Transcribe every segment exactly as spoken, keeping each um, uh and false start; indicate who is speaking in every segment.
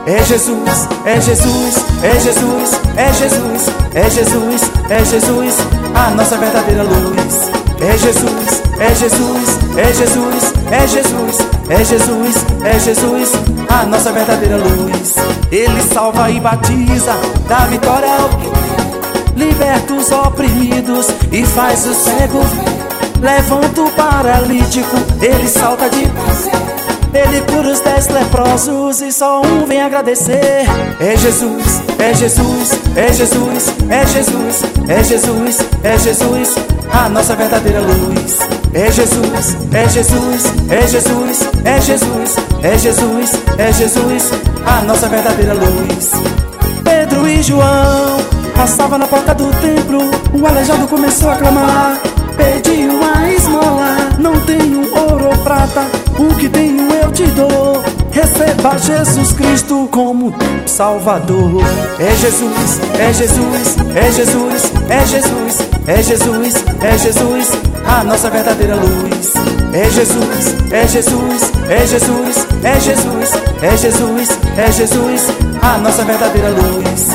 Speaker 1: É Jesus, é Jesus, é Jesus, é Jesus, é Jesus, é Jesus, a nossa verdadeira luz. É Jesus, é Jesus, é Jesus, é Jesus, é Jesus, é Jesus, a nossa verdadeira luz. Ele salva e batiza, dá vitória ao que liberta os oprimidos e faz o cego, levanta o paralítico, ele salta de prazer. Ele cura os dez leprosos e só um vem agradecer. É Jesus, é Jesus, é Jesus, é Jesus, é Jesus, é Jesus, a nossa verdadeira luz. É Jesus, é Jesus, é Jesus, é Jesus, é Jesus, é Jesus, a nossa verdadeira luz. Pedro e João passavam na porta do templo, o aleijado começou a clamar, pediu uma esmola, não tenho ouro ou prata, o que tenho eu te dou. Receba Jesus Cristo como Salvador. É Jesus, é Jesus, é Jesus, é Jesus, é Jesus, é Jesus, a nossa verdadeira luz. É Jesus, é Jesus, é Jesus, é Jesus, é Jesus, é Jesus, a nossa verdadeira luz.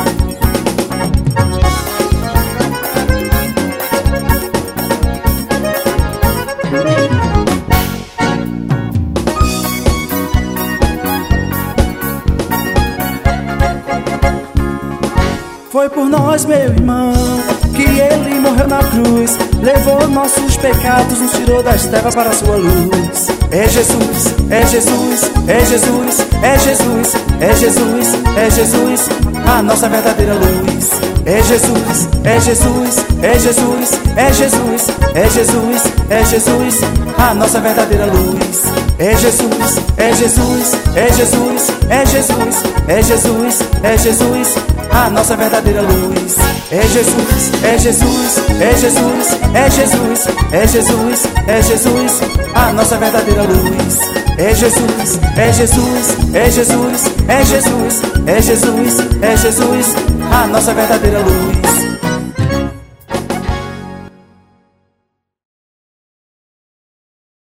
Speaker 1: Foi por nós, meu irmão, que ele morreu na cruz, levou nossos pecados, nos tirou das trevas para a sua luz. É Jesus, é Jesus, é Jesus, é Jesus, é Jesus, é Jesus, a nossa verdadeira luz. É Jesus, é Jesus, é Jesus, é Jesus, é Jesus, é Jesus, a nossa verdadeira luz. É Jesus, é Jesus, é Jesus, é Jesus, é Jesus, é Jesus, a nossa verdadeira luz. É Jesus, é Jesus, é Jesus, é Jesus, é Jesus, é Jesus, a nossa verdadeira luz. É Jesus, é Jesus, é Jesus, é Jesus, é Jesus, é Jesus, a nossa verdadeira luz.